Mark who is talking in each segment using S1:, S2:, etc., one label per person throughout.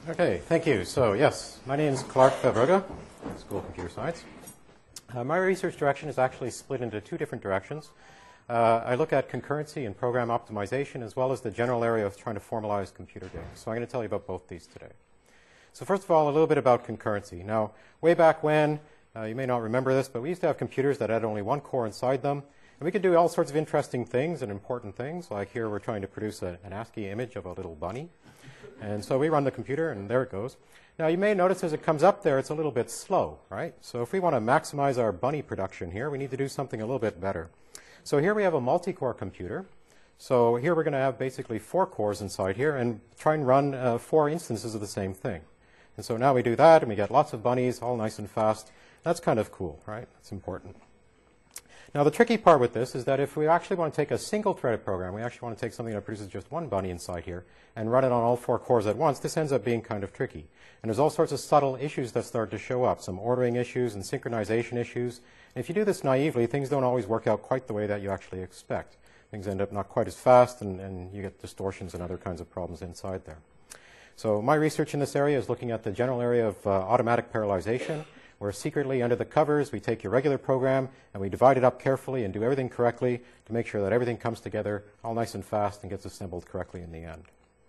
S1: Okay, thank you. So yes, my name is Clark Verga, School of Computer Science. My research direction is actually split into two different directions. I look at concurrency and program optimization as well as the general area of trying to formalize computer games. So I'm going to tell you about both these today. So first of all, a little bit about concurrency. Now, way back when, you may not remember this, but we used to have computers that had only one core inside them. And we could do all sorts of interesting things and important things. Like here, we're trying to produce an ASCII image of a little bunny. And so we run the computer, and there it goes. Now, you may notice as it comes up there, it's a little bit slow, right? So if we want to maximize our bunny production here, we need to do something a little bit better. So here we have a multi-core computer. So here we're going to have basically 4 cores inside here and try and run 4 instances of the same thing. And so now we do that, and we get lots of bunnies, all nice and fast. That's kind of cool, right? That's important. Now, the tricky part with this is that if we actually want to take a single-threaded program, we actually want to take something that produces just one bunny inside here and run it on all 4 cores at once, this ends up being kind of tricky. And there's all sorts of subtle issues that start to show up, some ordering issues and synchronization issues. And if you do this naively, things don't always work out quite the way that you actually expect. Things end up not quite as fast, and you get distortions and other kinds of problems inside there. So my research in this area is looking at the general area of automatic parallelization, where secretly under the covers we take your regular program and we divide it up carefully and do everything correctly to make sure that everything comes together all nice and fast and gets assembled correctly in the end.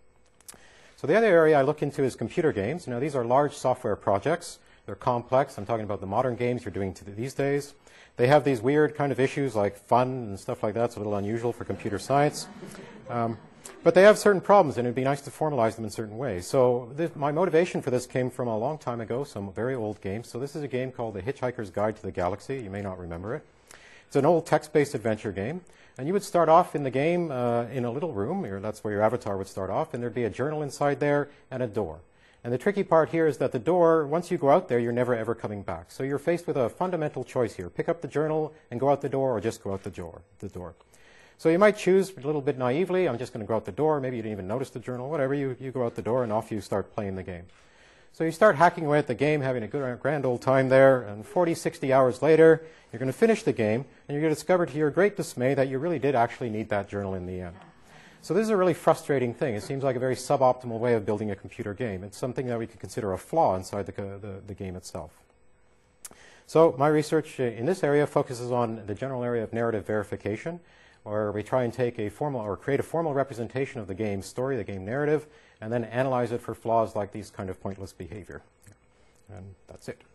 S1: So the other area I look into is computer games. Now, these are large software projects. They're complex. I'm talking about the modern games you're doing these days. They have these weird kind of issues like fun and stuff like that. It's a little unusual for computer science. But they have certain problems, and it would be nice to formalize them in certain ways. So my motivation for this came from a long time ago, some very old games. So this is a game called The Hitchhiker's Guide to the Galaxy. You may not remember it. It's an old text-based adventure game. And you would start off in the game in a little room. That's where your avatar would start off. And there'd be a journal inside there and a door. And the tricky part here is that the door, once you go out there, you're never, ever coming back. So you're faced with a fundamental choice here. Pick up the journal and go out the door, or just go out the door. So you might choose a little bit naively, I'm just going to go out the door. Maybe you didn't even notice the journal. Whatever, you go out the door, and off you start playing the game. So you start hacking away at the game, having a good, grand old time there, and 40, 60 hours later, you're going to finish the game, and you're going to discover to your great dismay that you really did actually need that journal in the end. So this is a really frustrating thing. It seems like a very suboptimal way of building a computer game. It's something that we could consider a flaw inside the game itself. So my research in this area focuses on the general area of narrative verification, where we try and take a formal or create a formal representation of the game story, the game narrative, and then analyze it for flaws like these kind of pointless behavior. And that's it.